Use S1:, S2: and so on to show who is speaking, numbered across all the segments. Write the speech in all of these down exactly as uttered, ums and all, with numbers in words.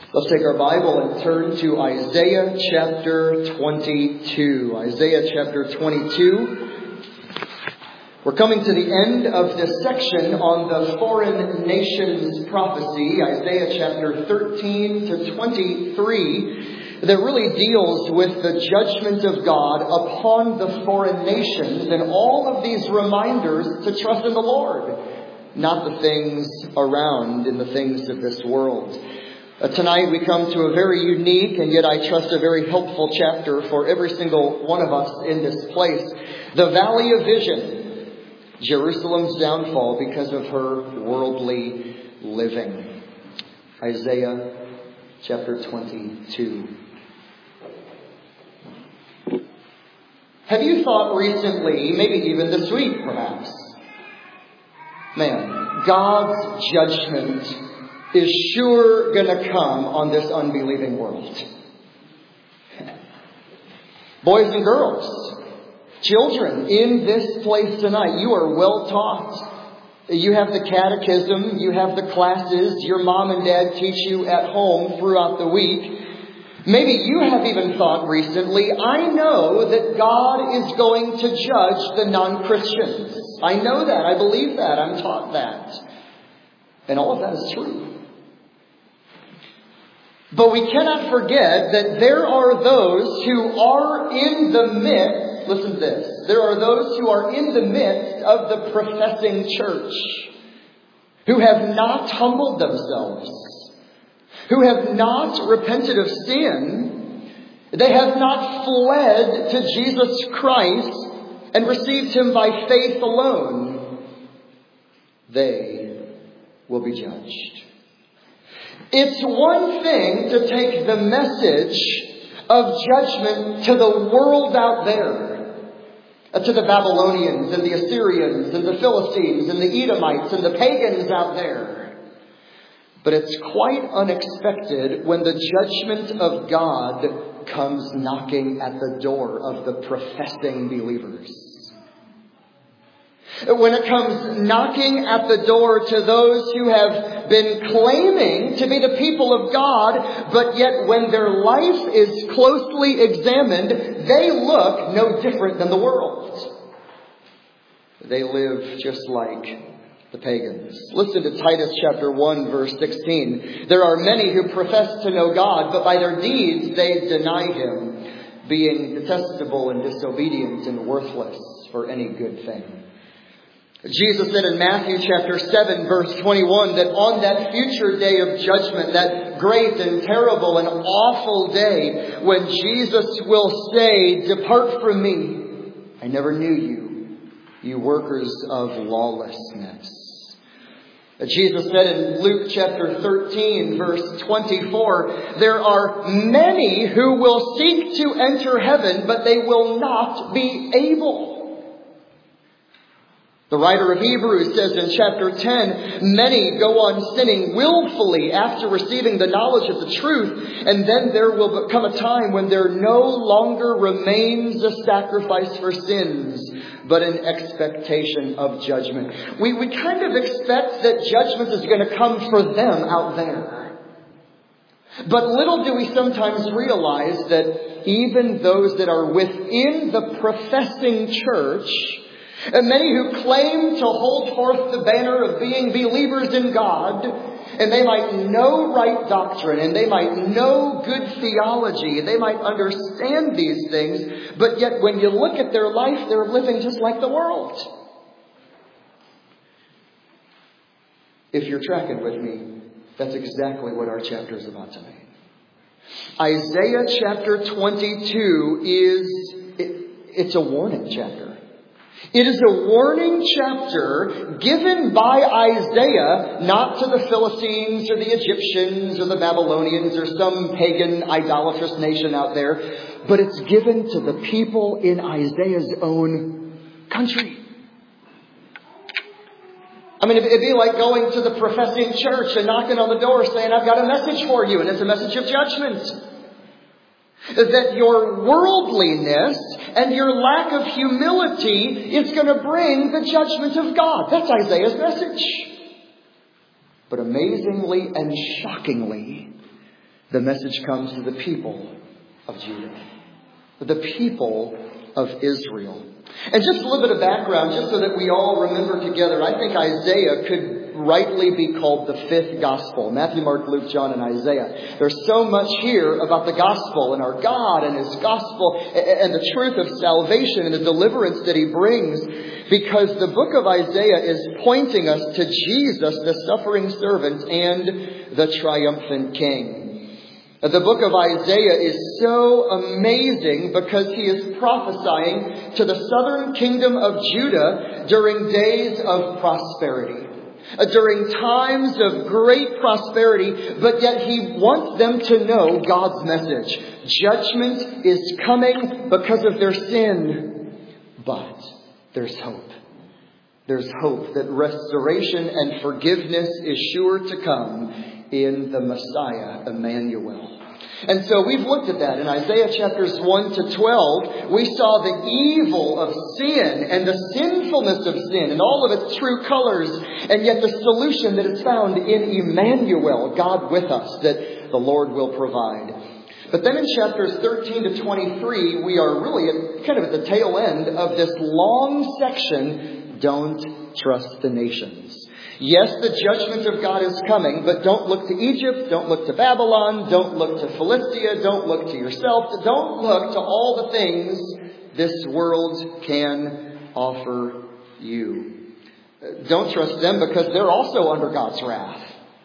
S1: Let's take our Bible and turn to Isaiah chapter twenty-two. Isaiah chapter twenty-two. We're coming to the end of this section on the foreign nations prophecy, Isaiah chapter thirteen to twenty-three, that really deals with the judgment of God upon the foreign nations and all of these reminders to trust in the Lord, not the things around and the things of this world. Uh, tonight we come to a very unique and yet I trust a very helpful chapter for every single one of us in this place. The Valley of Vision, Jerusalem's downfall because of her worldly living. Isaiah chapter twenty-two. Have you thought recently, maybe even this week perhaps, man, God's judgment is sure going to come on this unbelieving world. Boys and girls, children in this place tonight, you are well taught. You have the catechism, you have the classes, your mom and dad teach you at home throughout the week. Maybe you have even thought recently, I know that God is going to judge the non-Christians. I know that, I believe that, I'm taught that. And all of that is true. But we cannot forget that there are those who are in the midst, listen to this, there are those who are in the midst of the professing church, who have not humbled themselves, who have not repented of sin, they have not fled to Jesus Christ and received Him by faith alone. They will be judged. It's one thing to take the message of judgment to the world out there, to the Babylonians and the Assyrians and the Philistines and the Edomites and the pagans out there. But it's quite unexpected when the judgment of God comes knocking at the door of the professing believers. When it comes knocking at the door to those who have been claiming to be the people of God, but yet when their life is closely examined, they look no different than the world. They live just like the pagans. Listen to Titus chapter one, verse sixteen. There are many who profess to know God, but by their deeds they deny Him, being detestable and disobedient and worthless for any good thing. Jesus said in Matthew chapter seven, verse twenty-one, that on that future day of judgment, that great and terrible and awful day, when Jesus will say, "Depart from me, I never knew you, you workers of lawlessness." Jesus said in Luke chapter thirteen, verse twenty-four, there are many who will seek to enter heaven, but they will not be able. The writer of Hebrews says in chapter ten, many go on sinning willfully after receiving the knowledge of the truth, and then there will come a time when there no longer remains a sacrifice for sins, but an expectation of judgment. We, we kind of expect that judgment is going to come for them out there. But little do we sometimes realize that even those that are within the professing church, and many who claim to hold forth the banner of being believers in God, and they might know right doctrine, and they might know good theology, and they might understand these things, but yet when you look at their life, they're living just like the world. If you're tracking with me, that's exactly what our chapter is about tonight. Isaiah chapter twenty-two is, it, it's a warning chapter. It is a warning chapter given by Isaiah, not to the Philistines or the Egyptians or the Babylonians or some pagan idolatrous nation out there, but it's given to the people in Isaiah's own country. I mean, it'd be like going to the professing church and knocking on the door saying, "I've got a message for you," and it's a message of judgment. That your worldliness and your lack of humility is going to bring the judgment of God. That's Isaiah's message. But amazingly and shockingly, the message comes to the people of Judah, the people of Israel. And just a little bit of background, just so that we all remember together, I think Isaiah could rightly be called the fifth gospel. Matthew, Mark, Luke, John, and Isaiah. There's so much here about the gospel and our God and His gospel and the truth of salvation and the deliverance that He brings, because the book of Isaiah is pointing us to Jesus, the suffering servant and the triumphant King. The book of Isaiah is so amazing because he is prophesying to the southern kingdom of Judah during days of prosperity. During times of great prosperity, but yet he wants them to know God's message. Judgment is coming because of their sin. But there's hope. There's hope that restoration and forgiveness is sure to come in the Messiah, Emmanuel. And so we've looked at that in Isaiah chapters one to twelve. We saw the evil of sin and the sinfulness of sin and all of its true colors, and yet the solution that is found in Emmanuel, God with us, that the Lord will provide. But then in chapters thirteen to twenty-three, we are really at, kind of at the tail end of this long section, Don't Trust the Nations. Yes, the judgment of God is coming, but don't look to Egypt, don't look to Babylon, don't look to Philistia, don't look to yourself, don't look to all the things this world can offer you. Don't trust them because they're also under God's wrath.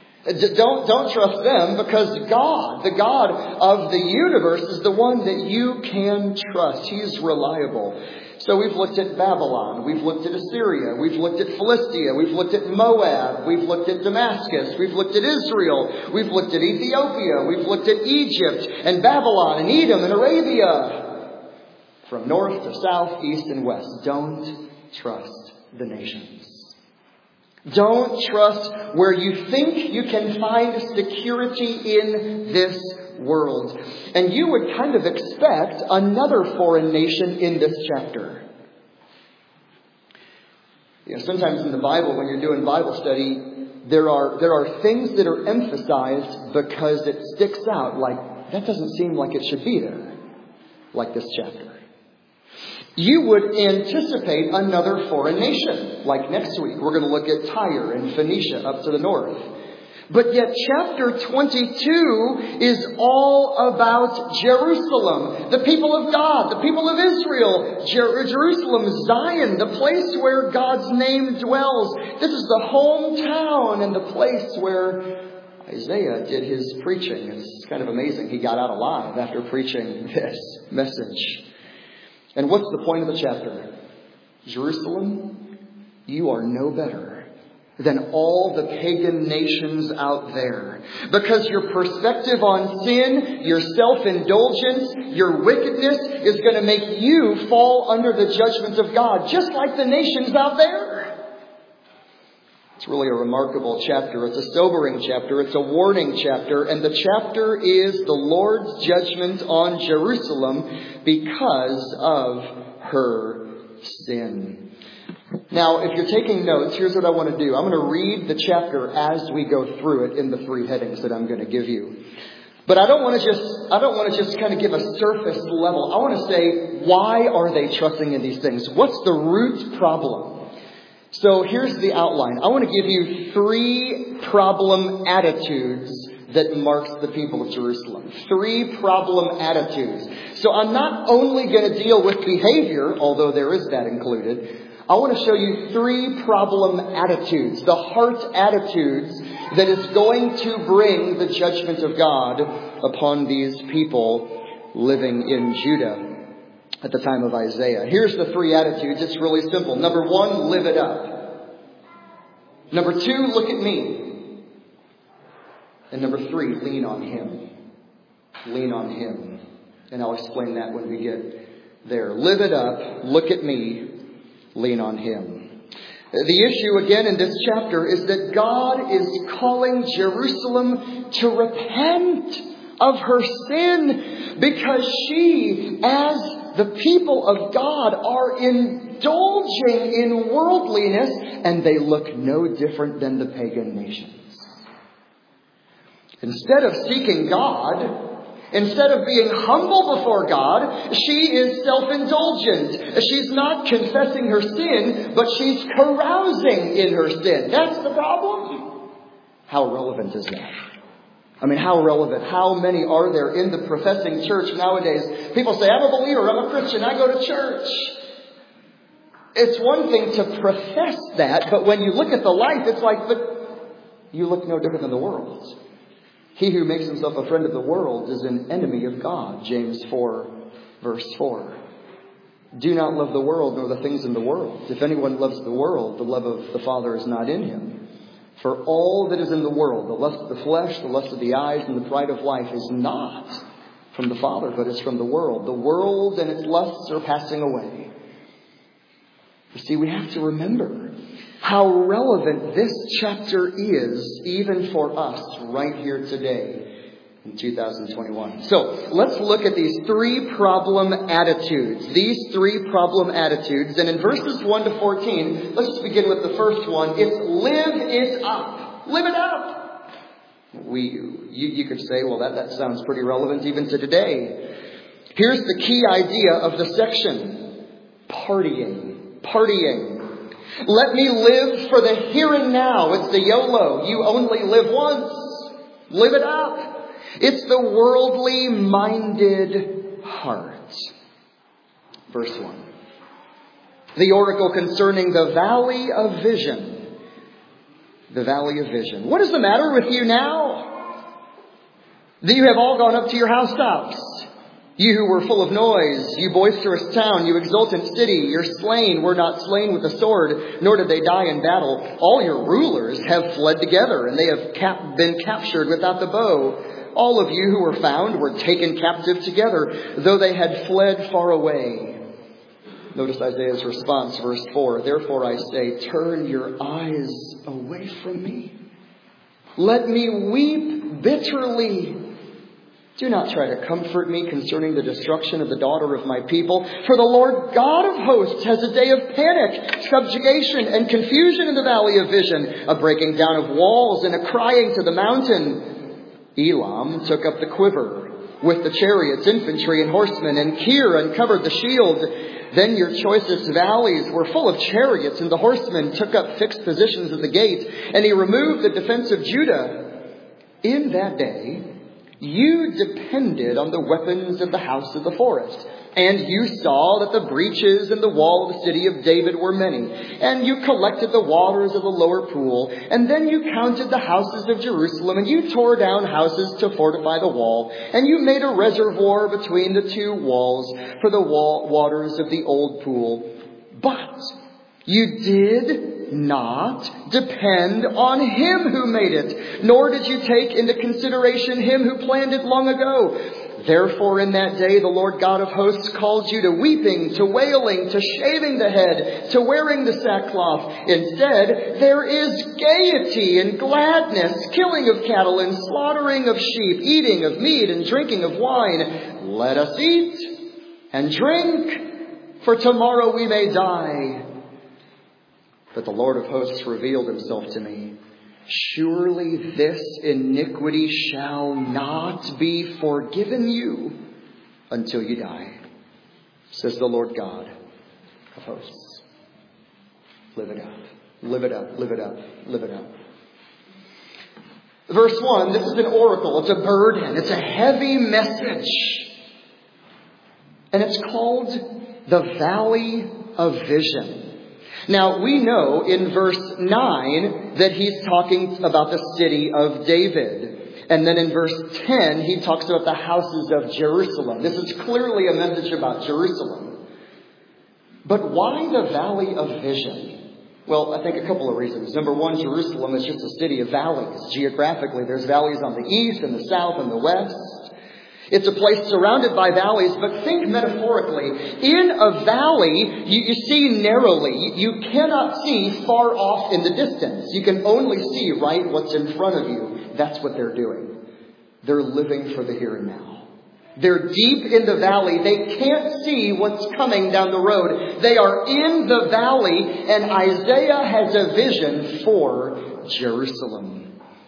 S1: Don't, don't trust them because God, the God of the universe, is the one that you can trust. He's reliable. So we've looked at Babylon, we've looked at Assyria, we've looked at Philistia, we've looked at Moab, we've looked at Damascus, we've looked at Israel, we've looked at Ethiopia, we've looked at Egypt and Babylon and Edom and Arabia. From north to south, east and west, don't trust the nations. Don't trust where you think you can find security in this world. And you would kind of expect another foreign nation in this chapter. You know, sometimes in the Bible, when you're doing Bible study, there are there are things that are emphasized because it sticks out. Like, that doesn't seem like it should be there. Like this chapter. You would anticipate another foreign nation. Like next week, we're going to look at Tyre and Phoenicia up to the north. But yet chapter twenty-two is all about Jerusalem, the people of God, the people of Israel, Jer- Jerusalem, Zion, the place where God's name dwells. This is the hometown and the place where Isaiah did his preaching. It's kind of amazing. He got out alive after preaching this message. And what's the point of the chapter? Jerusalem, you are no better than all the pagan nations out there. Because your perspective on sin, your self-indulgence, your wickedness is going to make you fall under the judgment of God, just like the nations out there. It's really a remarkable chapter. It's a sobering chapter. It's a warning chapter. And the chapter is the Lord's judgment on Jerusalem because of her sin. Now, if you're taking notes, here's what I want to do. I'm going to read the chapter as we go through it in the three headings that I'm going to give you. But I don't want to just, I don't want to just kind of give a surface level. I want to say, why are they trusting in these things? What's the root problem? So here's the outline. I want to give you three problem attitudes that marks the people of Jerusalem. Three problem attitudes. So I'm not only going to deal with behavior, although there is that included. I want to show you three problem attitudes, the heart attitudes that is going to bring the judgment of God upon these people living in Judah at the time of Isaiah. Here's the three attitudes. It's really simple. Number one, live it up. Number two, look at me. And number three, lean on Him. Lean on Him. And I'll explain that when we get there. Live it up, look at me, lean on Him. The issue again in this chapter is that God is calling Jerusalem to repent of her sin because she, as the people of God, are indulging in worldliness and they look no different than the pagan nations. Instead of seeking God, instead of being humble before God, she is self-indulgent. She's not confessing her sin, but she's carousing in her sin. That's the problem. How relevant is that? I mean, how relevant? How many are there in the professing church nowadays? People say, I'm a believer, I'm a Christian, I go to church. It's one thing to profess that, but when you look at the life, it's like, but you look no different than the world. He who makes himself a friend of the world is an enemy of God. James four, verse four. Do not love the world nor the things in the world. If anyone loves the world, the love of the Father is not in him. For all that is in the world, the lust of the flesh, the lust of the eyes, and the pride of life is not from the Father, but is from the world. The world and its lusts are passing away. You see, we have to remember how relevant this chapter is even for us right here today in two thousand twenty-one. So let's look at these three problem attitudes. These three problem attitudes. And in verses one to fourteen, let's just begin with the first one. It's live it up. Live it up. We, you, you could say, well, that, that sounds pretty relevant even to today. Here's the key idea of the section. Partying. Partying. Let me live for the here and now. It's the YOLO. You only live once. Live it up. It's the worldly minded heart. Verse one. The oracle concerning the valley of vision. The valley of vision. What is the matter with you now? That you have all gone up to your housetops. You who were full of noise, you boisterous town, you exultant city, your slain were not slain with the sword, nor did they die in battle. All your rulers have fled together, and they have cap- been captured without the bow. All of you who were found were taken captive together, though they had fled far away. Notice Isaiah's response, verse four. Therefore I say, turn your eyes away from me. Let me weep bitterly. Do not try to comfort me concerning the destruction of the daughter of my people. For the Lord God of hosts has a day of panic, subjugation, and confusion in the valley of vision, a breaking down of walls and a crying to the mountain. Elam took up the quiver with the chariots, infantry, and horsemen, and Kir uncovered the shield. Then your choicest valleys were full of chariots, and the horsemen took up fixed positions at the gate, and he removed the defense of Judah. In that day, you depended on the weapons of the house of the forest, and you saw that the breaches in the wall of the city of David were many, and you collected the waters of the lower pool, and then you counted the houses of Jerusalem, and you tore down houses to fortify the wall, and you made a reservoir between the two walls for the wall waters of the old pool. But you did not depend on him who made it, nor did you take into consideration him who planned it long ago. Therefore in that day the Lord God of hosts called you to weeping, to wailing, to shaving the head, to wearing the sackcloth. Instead, there is gaiety and gladness, killing of cattle and slaughtering of sheep, eating of meat and drinking of wine. Let us eat and drink, for tomorrow we may die. But the Lord of hosts revealed himself to me. Surely this iniquity shall not be forgiven you until you die, says the Lord God of hosts. Live it up. Live it up. Live it up. Live it up. Verse one, this is an oracle. It's a burden. It's a heavy message. And it's called the Valley of Vision. Now, we know in verse nine that he's talking about the city of David. And then in verse ten, he talks about the houses of Jerusalem. This is clearly a message about Jerusalem. But why the Valley of Vision? Well, I think a couple of reasons. Number one, Jerusalem is just a city of valleys. Geographically, there's valleys on the east and the south and the west. It's a place surrounded by valleys, but think metaphorically. In a valley, you, you see narrowly. You cannot see far off in the distance. You can only see right what's in front of you. That's what they're doing. They're living for the here and now. They're deep in the valley. They can't see what's coming down the road. They are in the valley, and Isaiah has a vision for Jerusalem.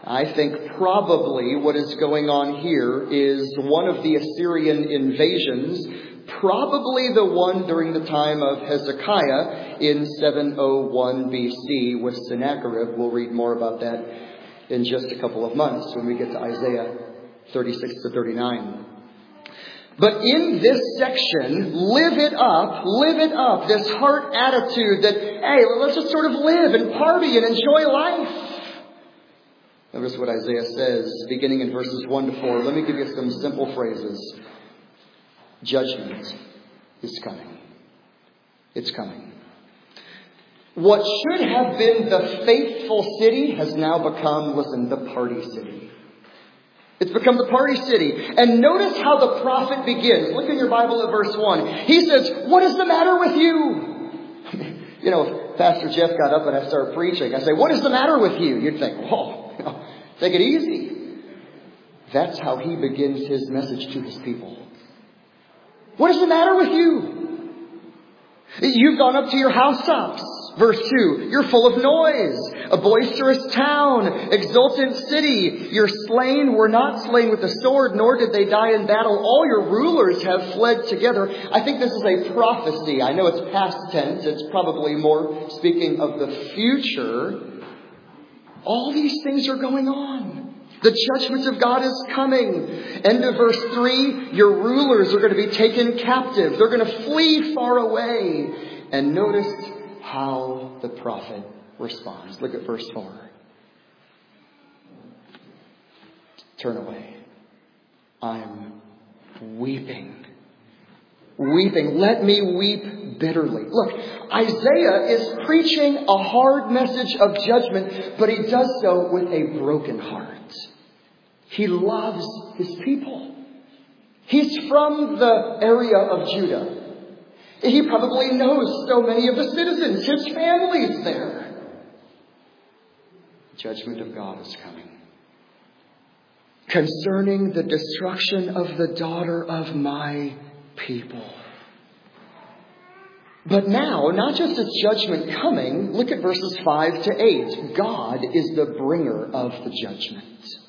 S1: I think probably what is going on here is one of the Assyrian invasions, probably the one during the time of Hezekiah in seven oh one B C with Sennacherib. We'll read more about that in just a couple of months when we get to Isaiah thirty-six to thirty-nine. But in this section, live it up, live it up, this heart attitude that, hey, let's just sort of live and party and enjoy life. Notice what Isaiah says, beginning in verses one to four. Let me give you some simple phrases. Judgment is coming. It's coming. What should have been the faithful city has now become, listen, the party city. It's become the party city. And notice how the prophet begins. Look in your Bible at verse one. He says, what is the matter with you? You know, if Pastor Jeff got up and I started preaching, I say, what is the matter with you? You'd think, whoa, you know, take it easy. That's how he begins his message to his people. What is the matter with you? You've gone up to your housetops. Verse two, you're full of noise, a boisterous town, exultant city. Your slain were not slain with the sword, nor did they die in battle. All your rulers have fled together. I think this is a prophecy. I know it's past tense. It's probably more speaking of the future. All these things are going on. The judgment of God is coming. End of verse three, your rulers are going to be taken captive. They're going to flee far away. And notice how the prophet responds. Look at verse four. Turn away. I'm weeping. Weeping. Let me weep bitterly. Look, Isaiah is preaching a hard message of judgment, but he does so with a broken heart. He loves his people. He's from the area of Judah. He probably knows so many of the citizens. His family's there. The judgment of God is coming. Concerning the destruction of the daughter of my people. But now, not just is judgment coming, look at verses five to eight. God is the bringer of the judgment.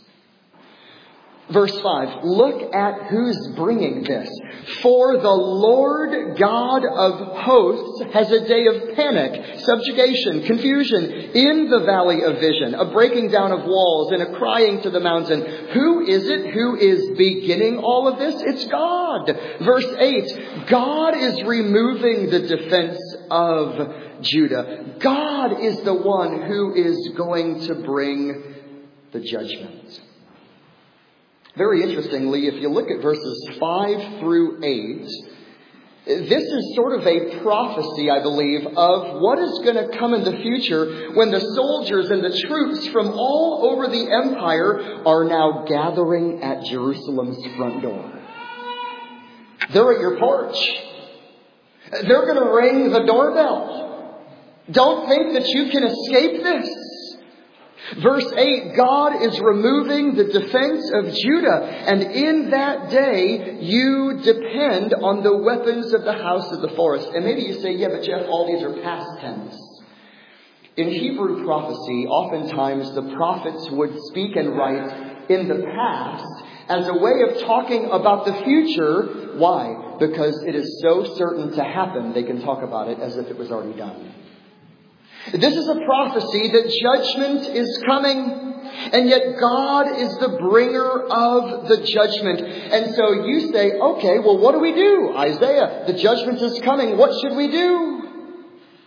S1: Verse five, look at who's bringing this. For the Lord God of hosts has a day of panic, subjugation, confusion in the valley of vision, a breaking down of walls and a crying to the mountain. Who is it who is beginning all of this? It's God. Verse eight, God is removing the defense of Judah. God is the one who is going to bring the judgment. Very interestingly, if you look at verses five through eight, this is sort of a prophecy, I believe, of what is going to come in the future when the soldiers and the troops from all over the empire are now gathering at Jerusalem's front door. They're at your porch. They're going to ring the doorbell. Don't think that you can escape this. Verse eight, God is removing the defense of Judah. And in that day, you depend on the weapons of the house of the forest. And maybe you say, yeah, but Jeff, all these are past tense. In Hebrew prophecy, oftentimes the prophets would speak and write in the past as a way of talking about the future. Why? Because it is so certain to happen, they can talk about it as if it was already done. This is a prophecy that judgment is coming, and yet God is the bringer of the judgment. And so you say, okay, well, what do we do? Isaiah, the judgment is coming. What should we do?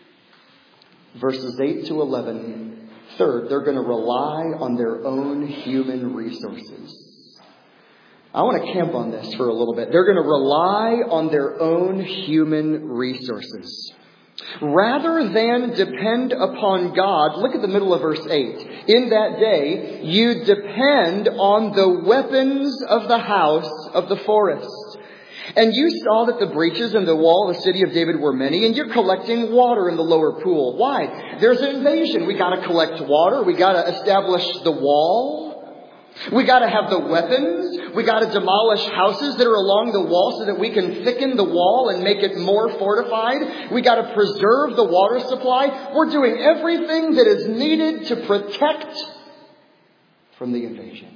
S1: Verses eight to eleven. Third, they're going to rely on their own human resources. I want to camp on this for a little bit. They're going to rely on their own human resources. Rather than depend upon God, look at the middle of verse eight. In that day, you depend on the weapons of the house of the forest. And you saw that the breaches in the wall of the city of David were many, and you're collecting water in the lower pool. Why? There's an invasion. We got to collect water. We got to establish the wall. We got to have the weapons. We got to demolish houses that are along the wall so that we can thicken the wall and make it more fortified. We got to preserve the water supply. We're doing everything that is needed to protect from the invasion.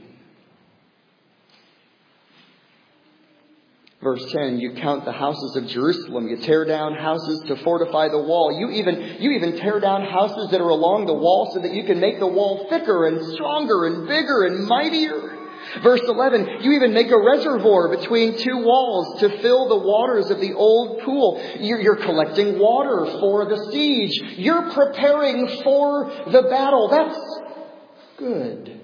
S1: Verse ten, you count the houses of Jerusalem. You tear down houses to fortify the wall. You even, you even tear down houses that are along the wall so that you can make the wall thicker and stronger and bigger and mightier. Verse eleven, you even make a reservoir between two walls to fill the waters of the old pool. You're, you're collecting water for the siege. You're preparing for the battle. That's good.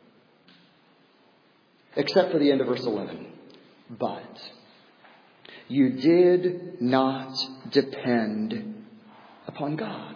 S1: Except for the end of verse eleven. But you did not depend upon God.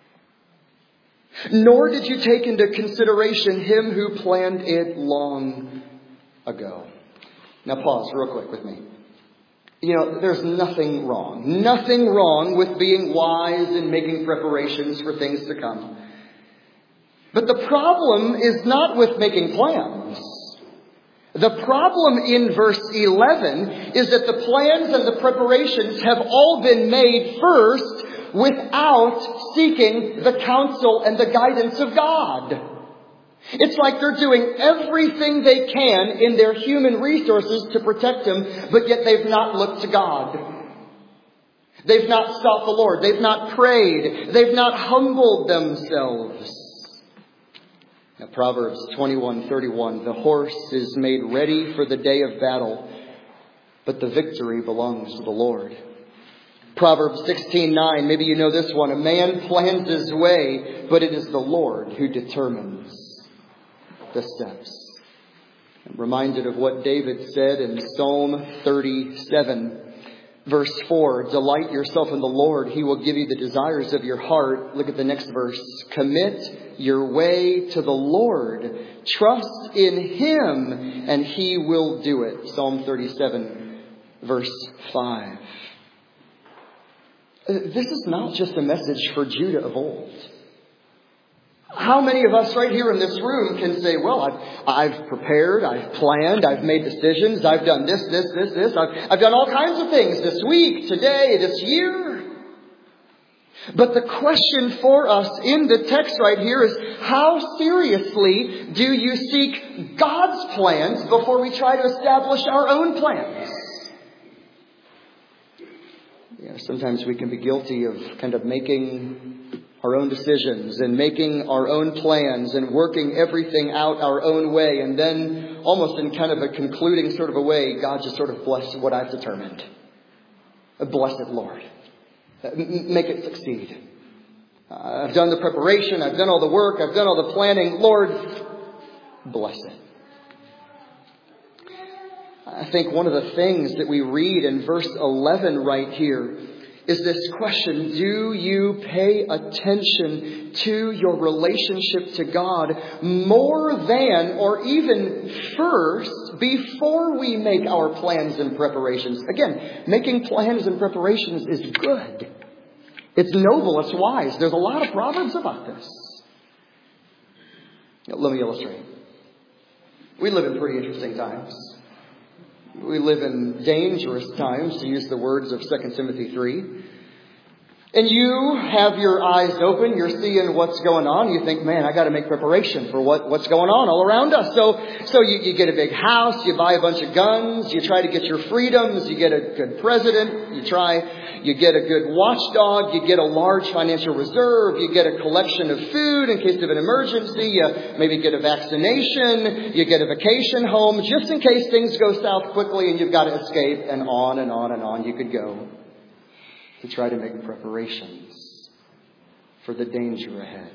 S1: Nor did you take into consideration Him who planned it long ago. Now pause real quick with me. You know, there's nothing wrong. Nothing wrong with being wise and making preparations for things to come. But the problem is not with making plans. The problem in verse eleven is that the plans and the preparations have all been made first without seeking the counsel and the guidance of God. It's like they're doing everything they can in their human resources to protect Him, but yet they've not looked to God. They've not sought the Lord. They've not prayed. They've not humbled themselves. Now, Proverbs twenty-one thirty-one, the horse is made ready for the day of battle, but the victory belongs to the Lord. Proverbs sixteen nine, maybe you know this one, a man plans his way, but it is the Lord who determines the steps. I'm reminded of what David said in Psalm thirty-seven. Verse four, delight yourself in the Lord. He will give you the desires of your heart. Look at the next verse. Commit your way to the Lord. Trust in Him and He will do it. Psalm thirty-seven, verse five. This is not just a message for Judah of old. How many of us right here in this room can say, well, I've, I've prepared, I've planned, I've made decisions, I've done this, this, this, this. I've, I've done all kinds of things this week, today, this year. But the question for us in the text right here is, how seriously do you seek God's plans before we try to establish our own plans? You know, sometimes we can be guilty of kind of making our own decisions and making our own plans and working everything out our own way. And then almost in kind of a concluding sort of a way, God just sort of bless what I've determined. Bless it, Lord. Make it succeed. I've done the preparation. I've done all the work. I've done all the planning. Lord, bless it. I think one of the things that we read in verse eleven right here is this question: do you pay attention to your relationship to God more than or even first before we make our plans and preparations? Again, making plans and preparations is good. It's noble. It's wise. There's a lot of proverbs about this. Let me illustrate. We live in pretty interesting times. We live in dangerous times, to use the words of Second Timothy three. And you have your eyes open. You're seeing what's going on. You think, man, I got to make preparation for what, what's going on all around us. So, so you, you get a big house. You buy a bunch of guns. You try to get your freedoms. You get a good president. You try... You get a good watchdog. You get a large financial reserve. You get a collection of food in case of an emergency. You maybe get a vaccination. You get a vacation home just in case things go south quickly and you've got to escape, and on and on and on you could go to try to make preparations for the danger ahead.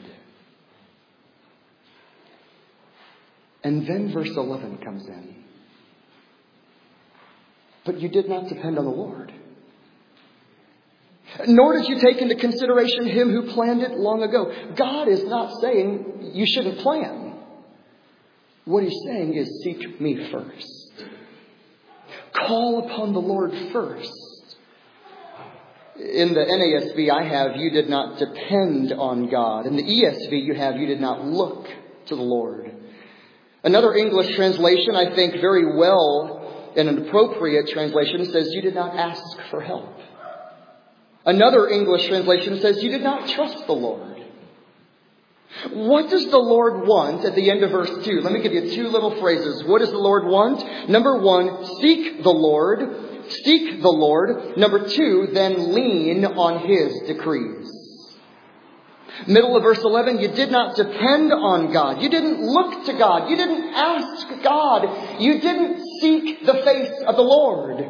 S1: And then verse eleven comes in. But you did not depend on the Lord. Nor did you take into consideration Him who planned it long ago. God is not saying you shouldn't plan. What He's saying is seek me first. Call upon the Lord first. In the N A S B I have, you did not depend on God. In the E S V you have, you did not look to the Lord. Another English translation, I think very well, and an appropriate translation, says you did not ask for help. Another English translation says you did not trust the Lord. What does the Lord want at the end of verse two? Let me give you two little phrases. What does the Lord want? Number one, seek the Lord. Seek the Lord. Number two, then lean on His decrees. Middle of verse eleven, you did not depend on God. You didn't look to God. You didn't ask God. You didn't seek the face of the Lord.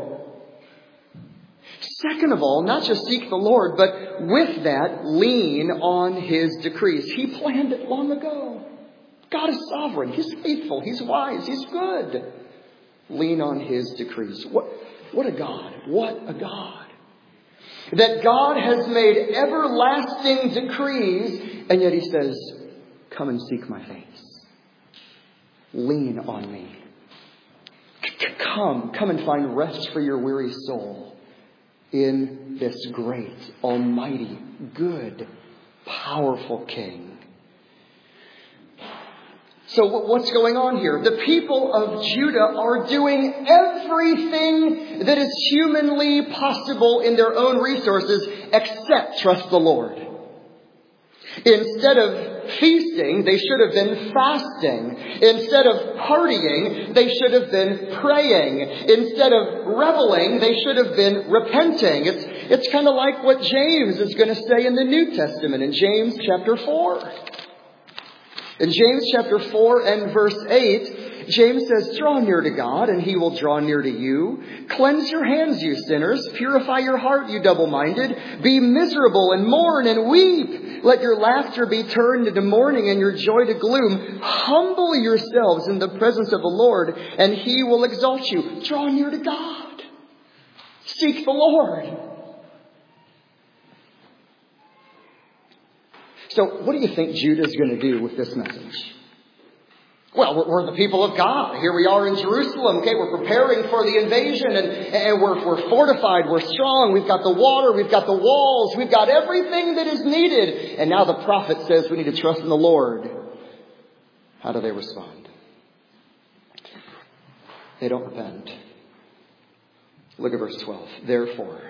S1: Second of all, not just seek the Lord, but with that, lean on His decrees. He planned it long ago. God is sovereign. He's faithful. He's wise. He's good. Lean on His decrees. What, what a God. What a God. That God has made everlasting decrees, and yet He says, come and seek my face. Lean on me. Come, come and find rest for your weary soul in this great, almighty, good, powerful King. So what's going on here? The people of Judah are doing everything that is humanly possible in their own resources except trust the Lord. Instead of feasting, they should have been fasting. Instead of partying, they should have been praying. Instead of reveling, they should have been repenting. It's, it's kind of like what James is going to say in the New Testament in James chapter four. In James chapter four and verse eight, James says, draw near to God and He will draw near to you. Cleanse your hands, you sinners. Purify your heart, you double-minded. Be miserable and mourn and weep. Let your laughter be turned into mourning and your joy to gloom. Humble yourselves in the presence of the Lord and He will exalt you. Draw near to God. Seek the Lord. So what do you think Judah's going to do with this message? Well, we're, we're the people of God. Here we are in Jerusalem. Okay, we're preparing for the invasion and, and we're, we're fortified. We're strong. We've got the water. We've got the walls. We've got everything that is needed. And now the prophet says we need to trust in the Lord. How do they respond? They don't repent. Look at verse twelve. Therefore,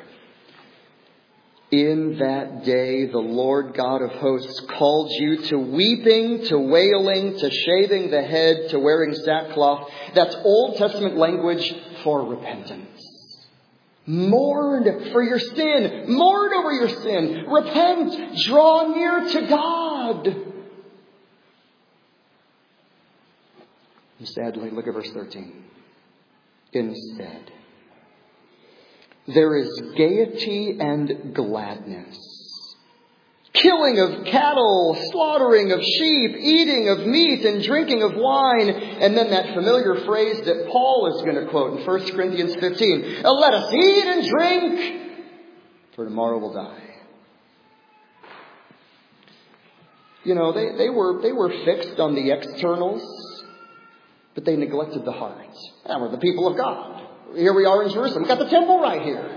S1: in that day, the Lord God of hosts called you to weeping, to wailing, to shaving the head, to wearing sackcloth. That's Old Testament language for repentance. Mourn for your sin. Mourn over your sin. Repent. Draw near to God. And sadly, look at verse thirteen. Instead, there is gaiety and gladness. Killing of cattle, slaughtering of sheep, eating of meat and drinking of wine. And then that familiar phrase that Paul is going to quote in First Corinthians fifteen. Let us eat and drink, for tomorrow we'll die. You know, they, they were they were fixed on the externals, but they neglected the heart. And we're the people of God. Here we are in Jerusalem. We've got the temple right here.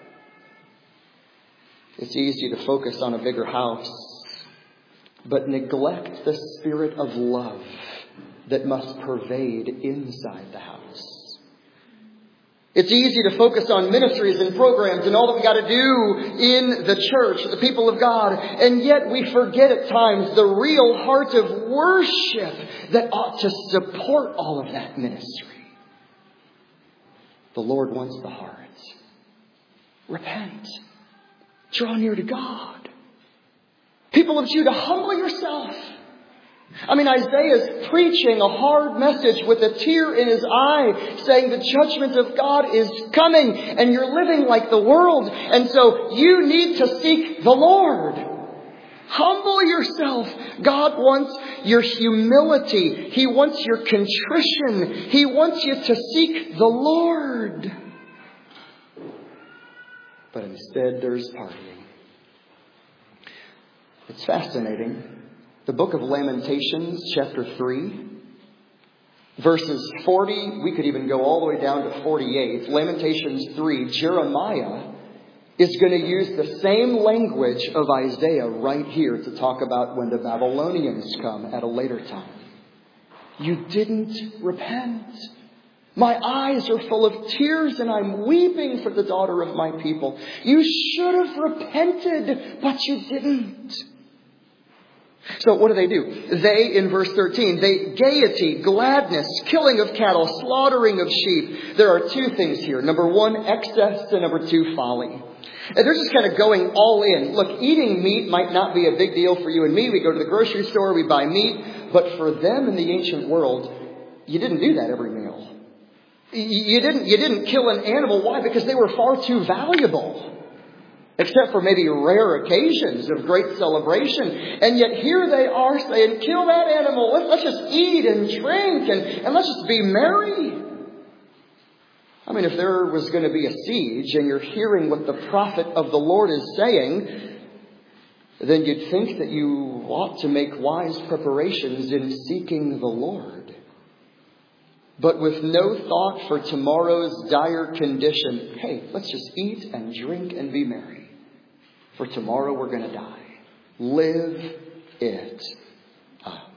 S1: It's easy to focus on a bigger house, but neglect the spirit of love that must pervade inside the house. It's easy to focus on ministries and programs and all that we got to do in the church, the people of God, and yet we forget at times the real heart of worship that ought to support all of that ministry. The Lord wants the heart. Repent. Draw near to God. People of Judah, humble yourself. I mean, Isaiah is preaching a hard message with a tear in his eye, saying the judgment of God is coming and you're living like the world. And so you need to seek the Lord. Humble yourself. God wants your humility. He wants your contrition. He wants you to seek the Lord. But instead there's partying. It's fascinating. The book of Lamentations, chapter three, verses forty, we could even go all the way down to forty-eight. Lamentations three, Jeremiah is going to use the same language of Isaiah right here to talk about when the Babylonians come at a later time. You didn't repent. My eyes are full of tears and I'm weeping for the daughter of my people. You should have repented, but you didn't. So what do they do? They, in verse thirteen, they gaiety, gladness, killing of cattle, slaughtering of sheep. There are two things here. Number one, excess, and number two, folly. And they're just kind of going all in. Look, eating meat might not be a big deal for you and me. We go to the grocery store, we buy meat. But for them in the ancient world, you didn't do that every meal. You didn't, you didn't kill an animal. Why? Because they were far too valuable. Except for maybe rare occasions of great celebration. And yet here they are saying, kill that animal. Let's, let's just eat and drink and, and let's just be merry. I mean, if there was going to be a siege and you're hearing what the prophet of the Lord is saying, then you'd think that you ought to make wise preparations in seeking the Lord. But with no thought for tomorrow's dire condition, hey, let's just eat and drink and be merry. For tomorrow we're going to die. Live it up.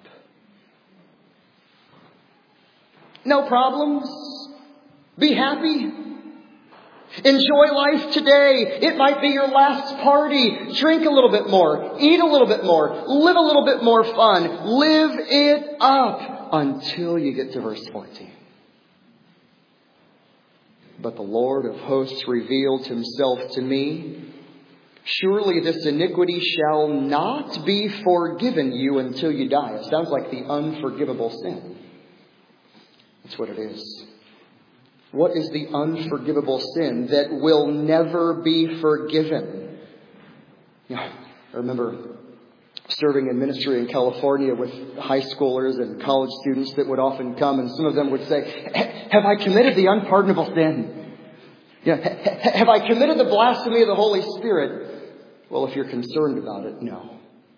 S1: No problems. Be happy. Enjoy life today. It might be your last party. Drink a little bit more. Eat a little bit more. Live a little bit more fun. Live it up until you get to verse fourteen. But the Lord of hosts revealed himself to me. Surely this iniquity shall not be forgiven you until you die. It sounds like the unforgivable sin. That's what it is. What is the unforgivable sin that will never be forgiven? Yeah, I remember serving in ministry in California with high schoolers and college students that would often come, and some of them would say, have I committed the unpardonable sin? Yeah, have I committed the blasphemy of the Holy Spirit? Well, if you're concerned about it, no.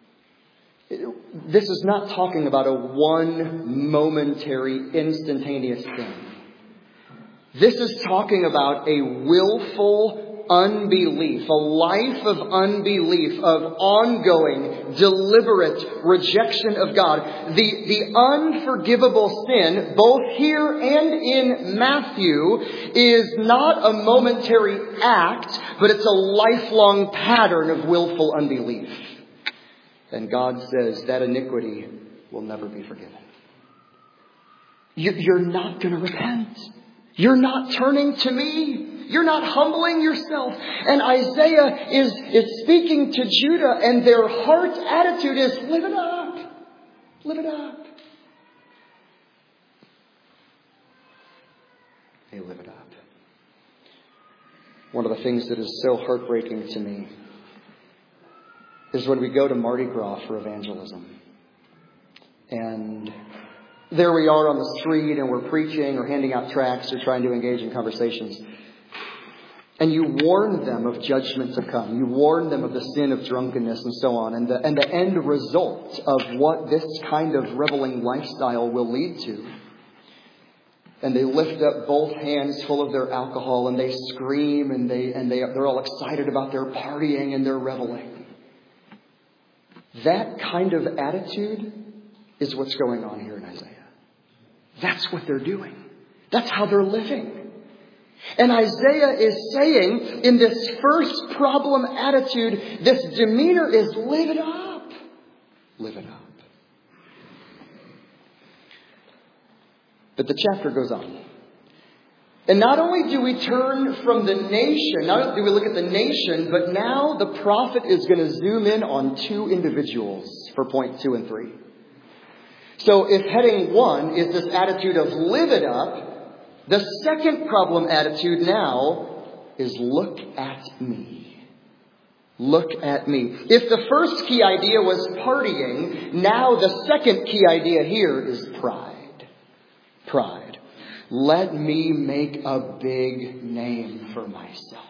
S1: This is not talking about a one momentary, instantaneous sin. This is talking about a willful unbelief, a life of unbelief, of ongoing, deliberate rejection of God. The, the unforgivable sin, both here and in Matthew, is not a momentary act, but it's a lifelong pattern of willful unbelief. And God says that iniquity will never be forgiven. You're not going to repent. You're not turning to me. You're not humbling yourself. And Isaiah is, is speaking to Judah, and their heart's attitude is, live it up. Live it up. They live it up. One of the things that is so heartbreaking to me is when we go to Mardi Gras for evangelism. And there we are on the street and we're preaching or handing out tracts or trying to engage in conversations. And you warn them of judgment to come. You warn them of the sin of drunkenness and so on. And the, and the end result of what this kind of reveling lifestyle will lead to. And they lift up both hands full of their alcohol and they scream and, they, and they, they're all excited about their partying and their reveling. That kind of attitude is what's going on here in Isaiah. That's what they're doing. That's how they're living. And Isaiah is saying in this first problem attitude, this demeanor is live it up. Live it up. But the chapter goes on. And not only do we turn from the nation, not only do we look at the nation, but now the prophet is going to zoom in on two individuals for point two and three. So if heading one is this attitude of live it up, the second problem attitude now is look at me. Look at me. If the first key idea was partying, now the second key idea here is pride. Pride. Let me make a big name for myself.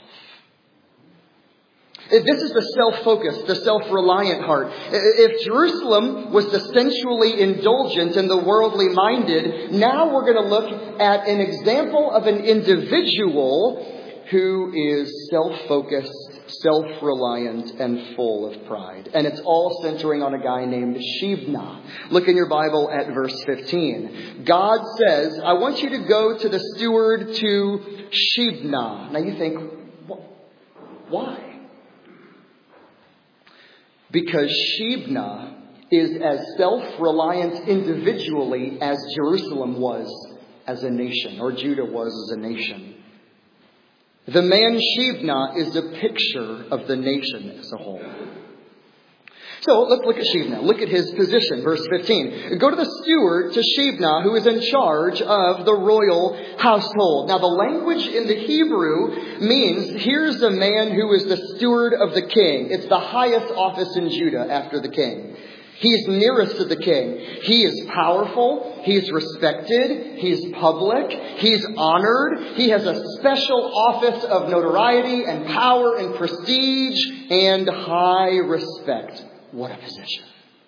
S1: This is the self-focused, the self-reliant heart. If Jerusalem was the sensually indulgent and the worldly minded, now we're going to look at an example of an individual who is self-focused, self-reliant, and full of pride. And it's all centering on a guy named Shebna. Look in your Bible at verse fifteen. God says, I want you to go to the steward to Shebna. Now you think, why? Because Shebna is as self-reliant individually as Jerusalem was as a nation, or Judah was as a nation. The man Shebna is a picture of the nation as a whole. So let's look at Shebna. Look at his position. Verse fifteen. Go to the steward, to Shebna, who is in charge of the royal household. Now the language in the Hebrew means here's a man who is the steward of the king. It's the highest office in Judah after the king. He's nearest to the king. He is powerful. He's respected. He's public. He's honored. He has a special office of notoriety and power and prestige and high respect. What a position.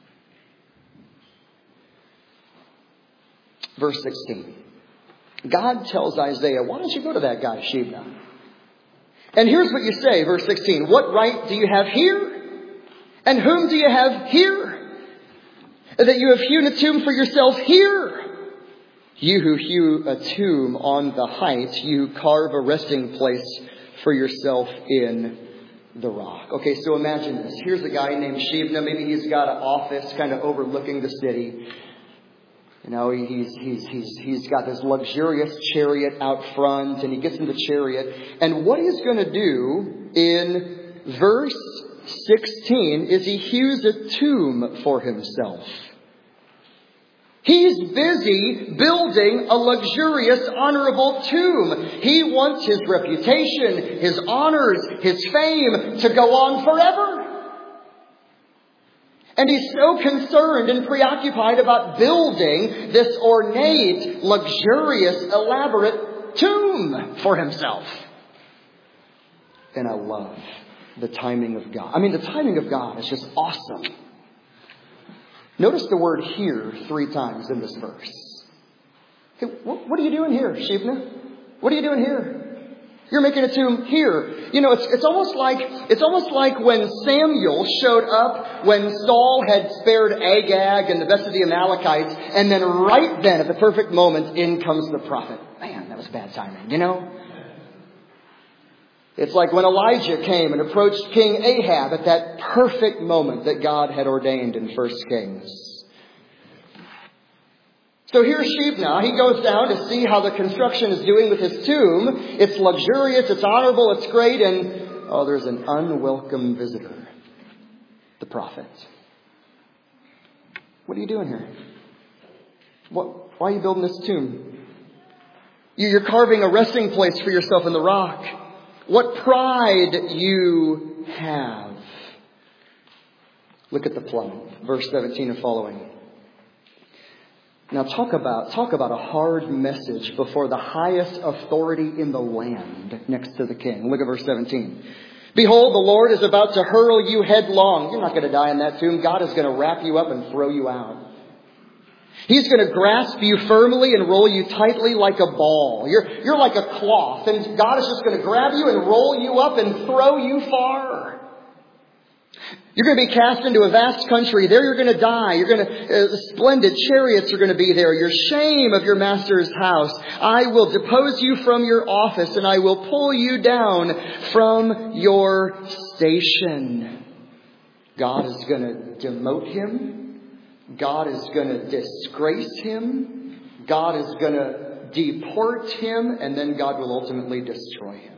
S1: Verse sixteen. God tells Isaiah, why don't you go to that guy, Shebna? And here's what you say, verse sixteen. What right do you have here? And whom do you have here? That you have hewn a tomb for yourself here. You who hew a tomb on the height, you carve a resting place for yourself in the rock. Okay, so imagine this. Here's a guy named Shebna. Maybe he's got an office kind of overlooking the city. You know, he's he's he's he's got this luxurious chariot out front, and he gets in the chariot. And what he's going to do in verse sixteen is he hews a tomb for himself. He's busy building a luxurious, honorable tomb. He wants his reputation, his honors, his fame to go on forever. And he's so concerned and preoccupied about building this ornate, luxurious, elaborate tomb for himself. And I love the timing of God. I mean, the timing of God is just awesome. Notice the word here three times in this verse. Hey, what, what are you doing here, Shebna? What are you doing here? You're making a tomb here. You know, it's it's almost like it's almost like when Samuel showed up when Saul had spared Agag and the rest of the Amalekites, and then right then, at the perfect moment, in comes the prophet. Man, that was bad timing, you know? It's like when Elijah came and approached King Ahab at that perfect moment that God had ordained in First Kings. So here's Shebna. He goes down to see how the construction is doing with his tomb. It's luxurious, it's honorable, it's great, and oh, there's an unwelcome visitor. The prophet. What are you doing here? What, why are you building this tomb? You're carving a resting place for yourself in the rock. What pride you have. Look at the plum. Verse seventeen and following. Now talk about, talk about a hard message before the highest authority in the land next to the king. Look at verse seventeen. Behold, the Lord is about to hurl you headlong. You're not going to die in that tomb. God is going to wrap you up and throw you out. He's going to grasp you firmly and roll you tightly like a ball. You're, you're like a cloth, and God is just going to grab you and roll you up and throw you far. You're going to be cast into a vast country. There you're going to die. You're going to, uh, splendid chariots are going to be there. Your shame of your master's house. I will depose you from your office, and I will pull you down from your station. God is going to demote him. God is going to disgrace him. God is going to deport him. And then God will ultimately destroy him.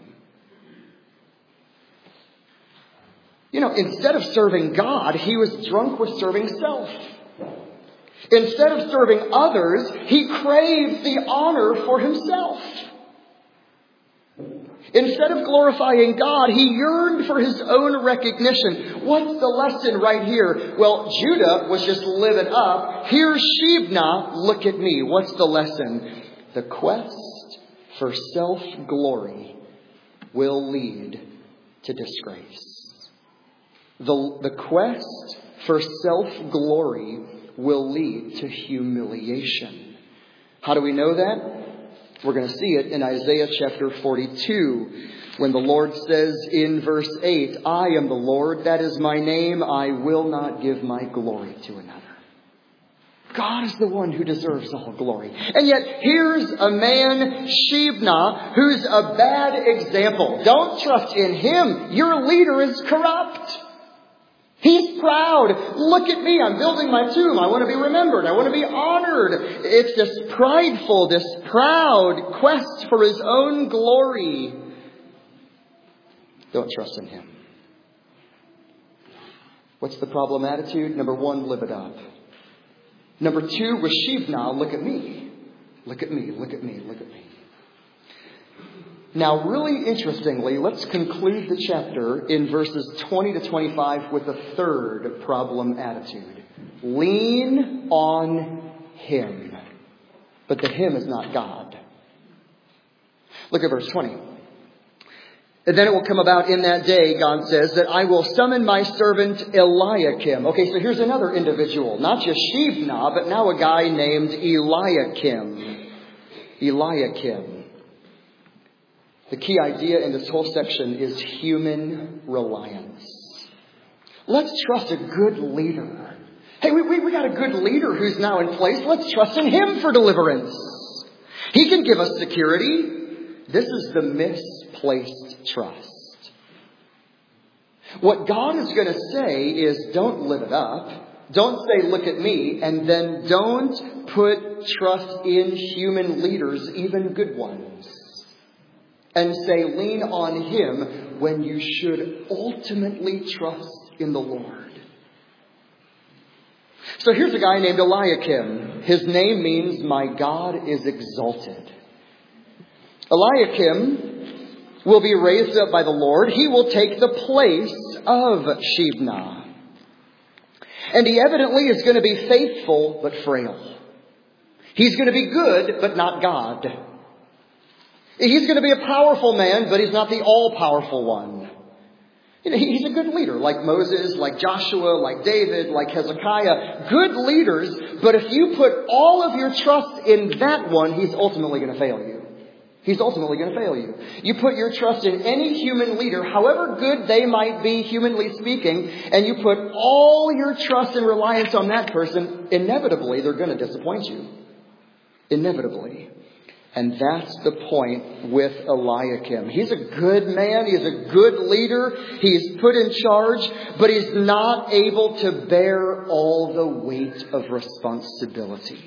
S1: You know, instead of serving God, he was drunk with serving self. Instead of serving others, he craved the honor for himself. Instead of glorifying God, he yearned for his own recognition. What's the lesson right here? Well, Judah was just living up. Here's Shebna. Look at me. What's the lesson? The quest for self-glory will lead to disgrace. The, the quest for self-glory will lead to humiliation. How do we know that? We're going to see it in Isaiah chapter forty-two, when the Lord says in verse eight, I am the Lord, that is my name, I will not give my glory to another. God is the one who deserves all glory. And yet here's a man, Shebna, who's a bad example. Don't trust in him. Your leader is corrupt. He's proud. Look at me. I'm building my tomb. I want to be remembered. I want to be honored. It's this prideful, this proud quest for his own glory. Don't trust in him. What's the problem attitude? Number one, live it up. Number two, with Shebna, look at me. Look at me. Look at me. Look at me. Now, really interestingly, let's conclude the chapter in verses twenty to twenty-five with a third problem attitude. Lean on him. But the him is not God. Look at verse twenty. And then it will come about in that day, God says, that I will summon my servant Eliakim. Okay, so here's another individual. Not just Shebna, but now a guy named Eliakim. Eliakim. The key idea in this whole section is human reliance. Let's trust a good leader. Hey, we, we, we got a good leader who's now in place. Let's trust in him for deliverance. He can give us security. This is the misplaced trust. What God is going to say is, don't live it up. Don't say, look at me. And then don't put trust in human leaders, even good ones. And say, lean on him when you should ultimately trust in the Lord. So here's a guy named Eliakim. His name means, my God is exalted. Eliakim will be raised up by the Lord. He will take the place of Shebna. And he evidently is going to be faithful but frail. He's going to be good but not God. He's going to be a powerful man, but he's not the all-powerful one. You know, he's a good leader, like Moses, like Joshua, like David, like Hezekiah. Good leaders, but if you put all of your trust in that one, he's ultimately going to fail you. He's ultimately going to fail you. You put your trust in any human leader, however good they might be, humanly speaking, and you put all your trust and reliance on that person, inevitably they're going to disappoint you. Inevitably. And that's the point with Eliakim. He's a good man. He's a good leader. He's put in charge, but he's not able to bear all the weight of responsibility.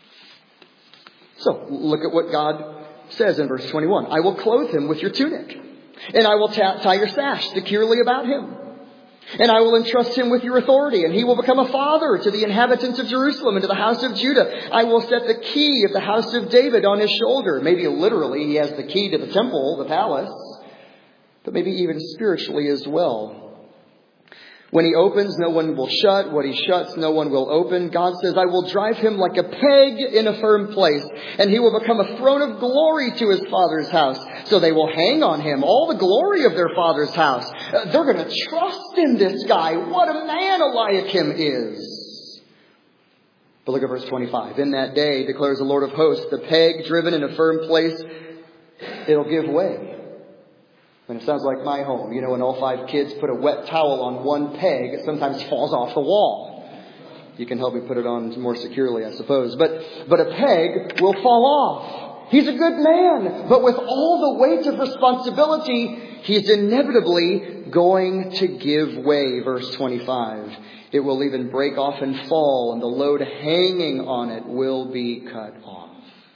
S1: So look at what God says in verse twenty-one. I will clothe him with your tunic, and I will tie your sash securely about him. And I will entrust him with your authority, and he will become a father to the inhabitants of Jerusalem and to the house of Judah. I will set the key of the house of David on his shoulder. Maybe literally he has the key to the temple, the palace, but maybe even spiritually as well. When he opens, no one will shut. What he shuts, no one will open. God says, I will drive him like a peg in a firm place, and he will become a throne of glory to his father's house. So they will hang on him all the glory of their father's house. Uh, they're going to trust in this guy. What a man Eliakim is. But look at verse twenty-five. In that day, declares the Lord of hosts, the peg driven in a firm place, it'll give way. And it sounds like my home. You know, when all five kids put a wet towel on one peg, it sometimes falls off the wall. You can help me put it on more securely, I suppose. But, but a peg will fall off. He's a good man. But with all the weight of responsibility, he's inevitably going to give way. Verse twenty-five. It will even break off and fall, and the load hanging on it will be cut off.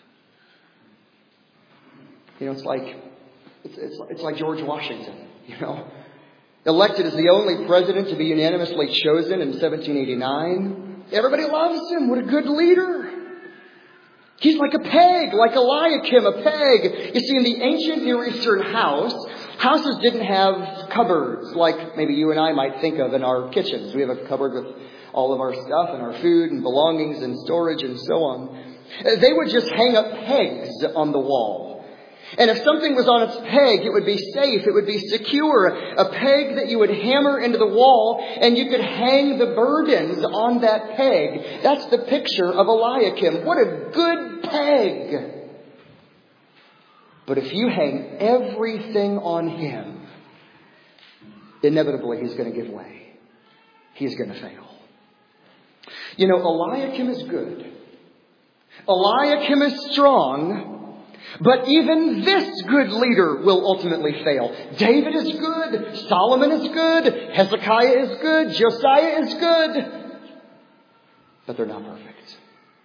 S1: You know, it's like... It's, it's, it's like George Washington, you know. Elected as the only president to be unanimously chosen in seventeen eighty-nine. Everybody loves him. What a good leader. He's like a peg, like Eliakim, a peg. You see, in the ancient Near Eastern house, houses didn't have cupboards like maybe you and I might think of in our kitchens. We have a cupboard with all of our stuff and our food and belongings and storage and so on. They would just hang up pegs on the wall. And if something was on its peg, it would be safe. It would be secure. A peg that you would hammer into the wall, and you could hang the burdens on that peg. That's the picture of Eliakim. What a good peg. But if you hang everything on him, inevitably he's going to give way. He's going to fail. You know, Eliakim is good. Eliakim is strong. But even this good leader will ultimately fail. David is good. Solomon is good. Hezekiah is good. Josiah is good. But they're not perfect.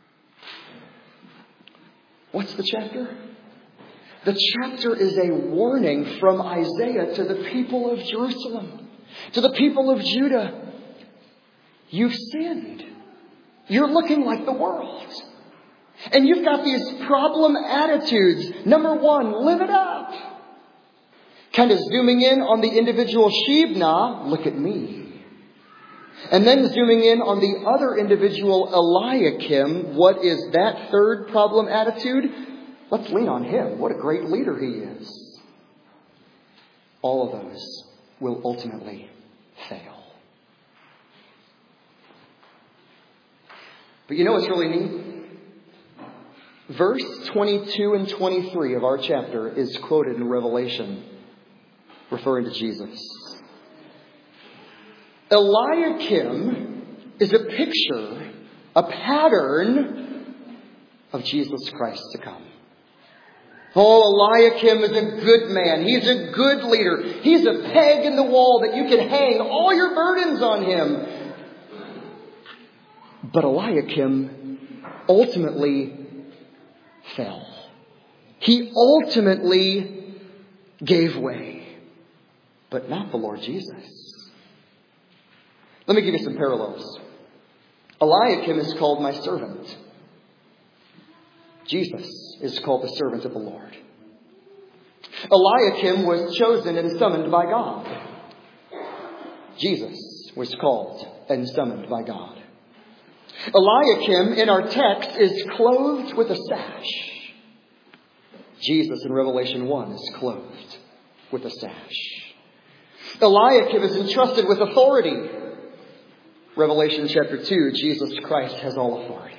S1: What's the chapter? The chapter is a warning from Isaiah to the people of Jerusalem, to the people of Judah. You've sinned. You're looking like the world. And you've got these problem attitudes. Number one, live it up. Kind of zooming in on the individual Shebna, look at me. And then zooming in on the other individual Eliakim, what is that third problem attitude? Let's lean on him. What a great leader he is. All of those will ultimately fail. But you know what's really neat? Verse twenty-two and twenty-three of our chapter is quoted in Revelation, referring to Jesus. Eliakim is a picture, a pattern of Jesus Christ to come. Oh, Eliakim is a good man. He's a good leader. He's a peg in the wall that you can hang all your burdens on him. But Eliakim ultimately fell. He ultimately gave way. But not the Lord Jesus. Let me give you some parallels. Eliakim is called my servant. Jesus is called the servant of the Lord. Eliakim was chosen and summoned by God. Jesus was called and summoned by God. Eliakim in our text is clothed with a sash. Jesus in Revelation one is clothed with a sash. Eliakim is entrusted with authority. Revelation chapter two, Jesus Christ has all authority.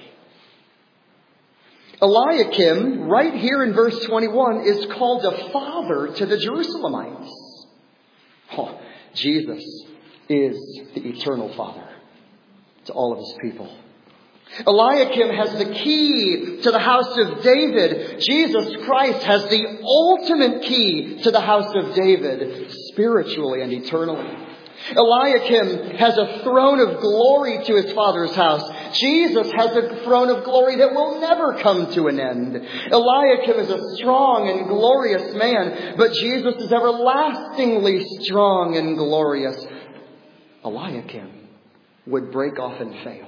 S1: Eliakim, right here in verse twenty-one, is called a father to the Jerusalemites. Oh, Jesus is the eternal Father to all of his people. Eliakim has the key to the house of David. Jesus Christ has the ultimate key to the house of David, spiritually and eternally. Eliakim has a throne of glory to his Father's house. Jesus has a throne of glory that will never come to an end. Eliakim is a strong and glorious man, but Jesus is everlastingly strong and glorious. Eliakim would break off and fail.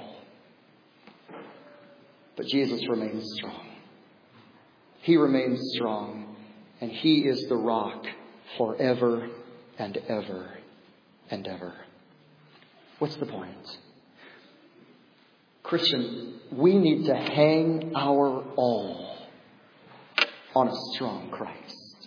S1: But Jesus remains strong. He remains strong, and he is the rock forever and ever and ever. What's the point? Christian, we need to hang our all on a strong Christ.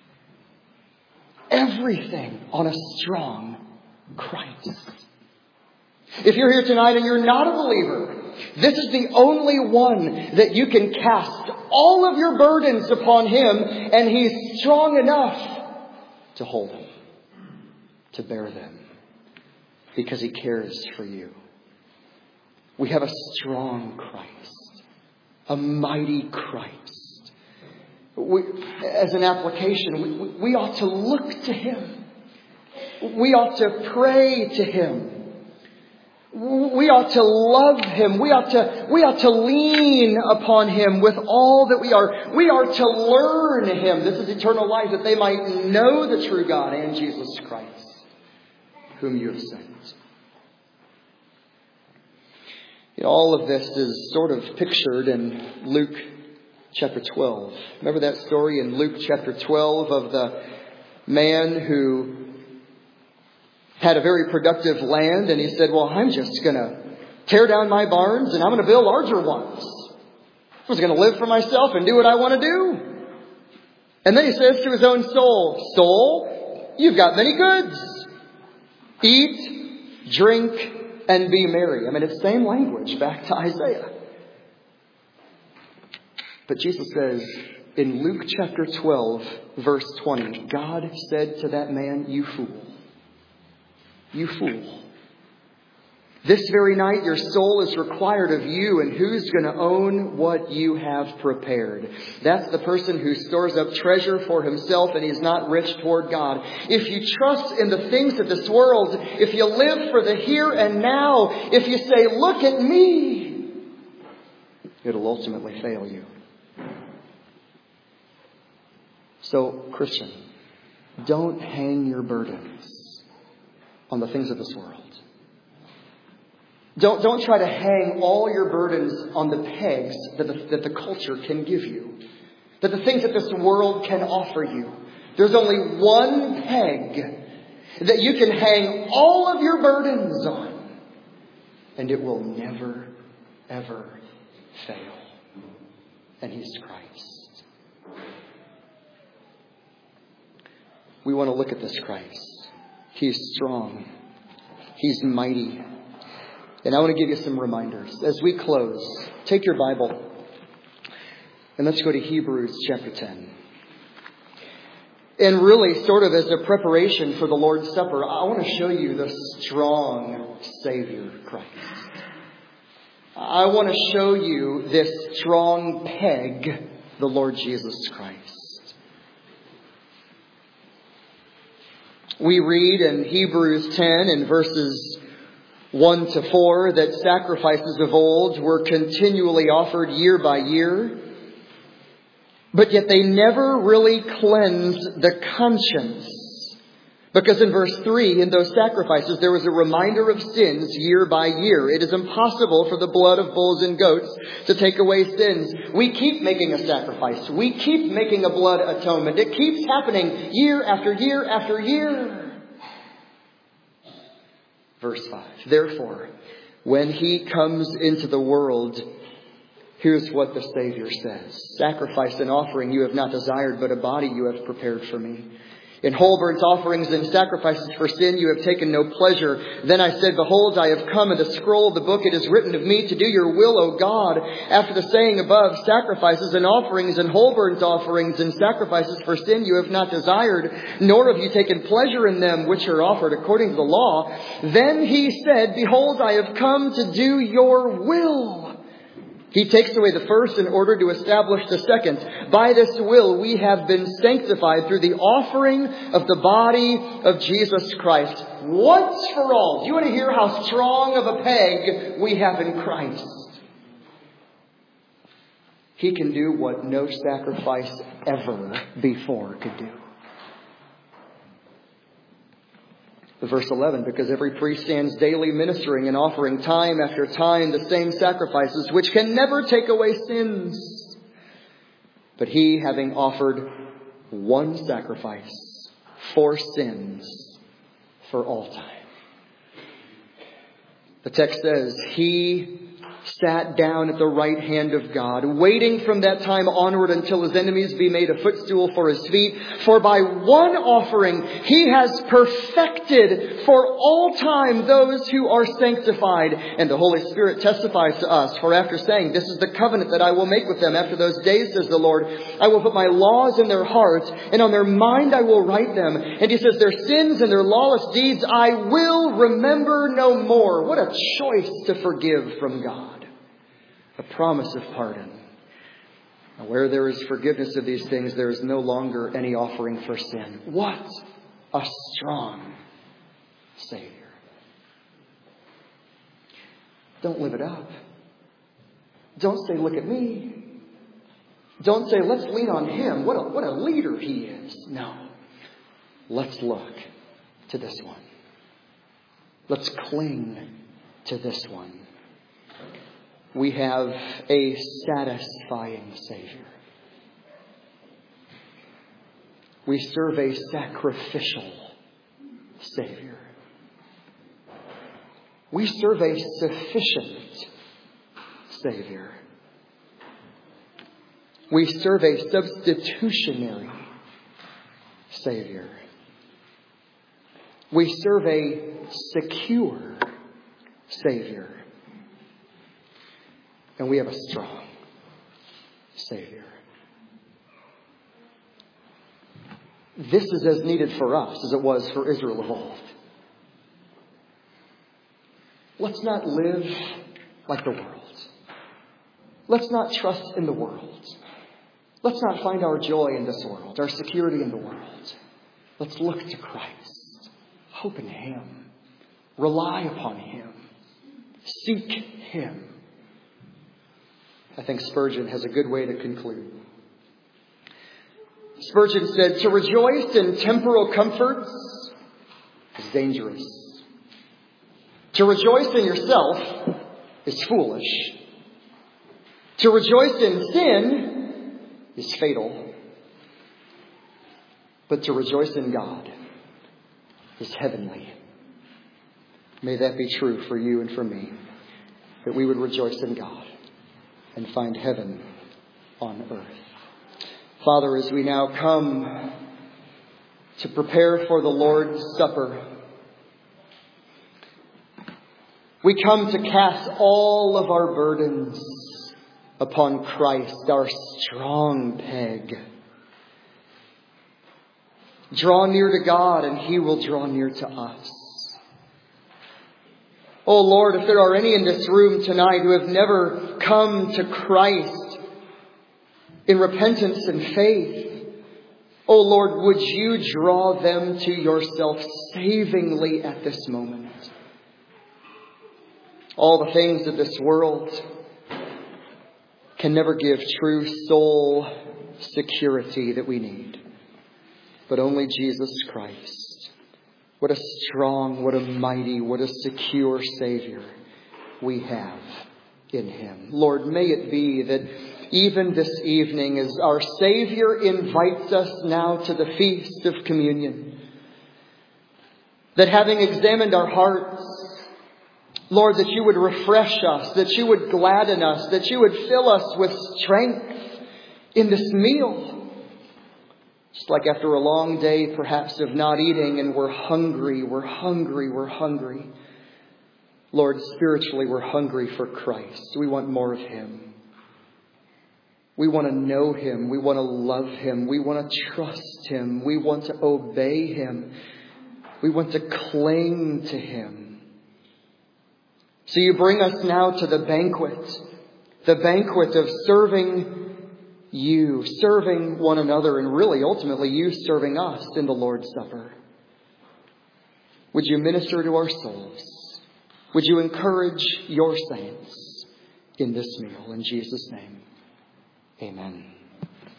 S1: Everything on a strong Christ. If you're here tonight and you're not a believer, this is the only one that you can cast all of your burdens upon him, and he's strong enough to hold them, to bear them, because he cares for you. We have a strong Christ, a mighty Christ. We, as an application, we, we ought to look to him. We ought to pray to him. We ought to love him. We ought to, we ought to lean upon him with all that we are. We are to learn him. This is eternal life, that they might know the true God and Jesus Christ, whom you have sent. You know, all of this is sort of pictured in Luke chapter twelve. Remember that story in Luke chapter twelve of the man who had a very productive land, and he said, well, I'm just going to tear down my barns and I'm going to build larger ones. I was going to live for myself and do what I want to do. And then he says to his own soul, soul, you've got many goods. Eat, drink, and be merry. I mean, it's the same language back to Isaiah. But Jesus says in Luke chapter twelve, verse twenty, God said to that man, you fool. You fool. This very night your soul is required of you, and who's going to own what you have prepared? That's the person who stores up treasure for himself and he's not rich toward God. If you trust in the things of this world, if you live for the here and now, if you say, look at me, it'll ultimately fail you. So, Christian, don't hang your burdens on the things of this world. Don't, don't try to hang all your burdens on the pegs that the, that the culture can give you. That the things that this world can offer you. There's only one peg that you can hang all of your burdens on. And it will never, ever fail. And He's Christ. We want to look at this Christ. He's strong. He's mighty. And I want to give you some reminders. As we close, take your Bible and let's go to Hebrews chapter ten. And really, sort of as a preparation for the Lord's Supper, I want to show you the strong Savior Christ. I want to show you this strong peg, the Lord Jesus Christ. We read in Hebrews ten in verses one to four that sacrifices of old were continually offered year by year, but yet they never really cleansed the conscience. Because in verse three, in those sacrifices, there was a reminder of sins year by year. It is impossible for the blood of bulls and goats to take away sins. We keep making a sacrifice. We keep making a blood atonement. It keeps happening year after year after year. Verse five. Therefore, when He comes into the world, here's what the Savior says. Sacrifice and offering you have not desired, but a body you have prepared for me. In whole burnt offerings and sacrifices for sin you have taken no pleasure. Then I said, behold, I have come, in the scroll of the book it is written of me to do your will, O God. After the saying above, sacrifices and offerings and whole burnt offerings and sacrifices for sin you have not desired, nor have you taken pleasure in them which are offered according to the law. Then He said, behold, I have come to do your will. He takes away the first in order to establish the second. By this will we have been sanctified through the offering of the body of Jesus Christ. Once for all. Do you want to hear how strong of a peg we have in Christ? He can do what no sacrifice ever before could do. Verse eleven, because every priest stands daily ministering and offering time after time the same sacrifices, which can never take away sins. But He, having offered one sacrifice for sins for all time. The text says, He sat down at the right hand of God, waiting from that time onward until His enemies be made a footstool for His feet. For by one offering He has perfected for all time those who are sanctified. And the Holy Spirit testifies to us. For after saying, this is the covenant that I will make with them after those days, says the Lord, I will put my laws in their hearts, and on their mind I will write them. And He says, their sins and their lawless deeds I will remember no more. What a choice to forgive from God. A promise of pardon. Where there is forgiveness of these things, there is no longer any offering for sin. What a strong Savior. Don't live it up. Don't say, look at me. Don't say, let's lean on Him. What a, what a leader He is. No. Let's look to this one. Let's cling to this one. We have a satisfying Savior. We serve a sacrificial Savior. We serve a sufficient Savior. We serve a substitutionary Savior. We serve a secure Savior. And we have a strong Savior. This is as needed for us as it was for Israel of old. Let's let's not live like the world. Let's not trust in the world. Let's not find our joy in this world, our security in the world. Let's look to Christ. Hope in Him. Rely upon Him. Seek Him. I think Spurgeon has a good way to conclude. Spurgeon said, to rejoice in temporal comforts is dangerous. To rejoice in yourself is foolish. To rejoice in sin is fatal. But to rejoice in God is heavenly. May that be true for you and for me, that we would rejoice in God and find heaven on earth. Father, as we now come to prepare for the Lord's Supper, we come to cast all of our burdens upon Christ, our strong peg. Draw near to God and He will draw near to us. Oh Lord, if there are any in this room tonight who have never come to Christ in repentance and faith, oh Lord, would you draw them to yourself savingly at this moment? All the things of this world can never give true soul security that we need, but only Jesus Christ. What a strong, what a mighty, what a secure Savior we have in Him. Lord, may it be that even this evening, as our Savior invites us now to the feast of communion, that having examined our hearts, Lord, that you would refresh us, that you would gladden us, that you would fill us with strength in this meal. Just like after a long day, perhaps, of not eating, and we're hungry, we're hungry, we're hungry. Lord, spiritually, we're hungry for Christ. We want more of Him. We want to know Him. We want to love Him. We want to trust Him. We want to obey Him. We want to cling to Him. So you bring us now to the banquet, the banquet of serving you, serving one another, and really ultimately you serving us in the Lord's Supper. Would you minister to our souls? Would you encourage your saints in this meal? In Jesus' name, amen.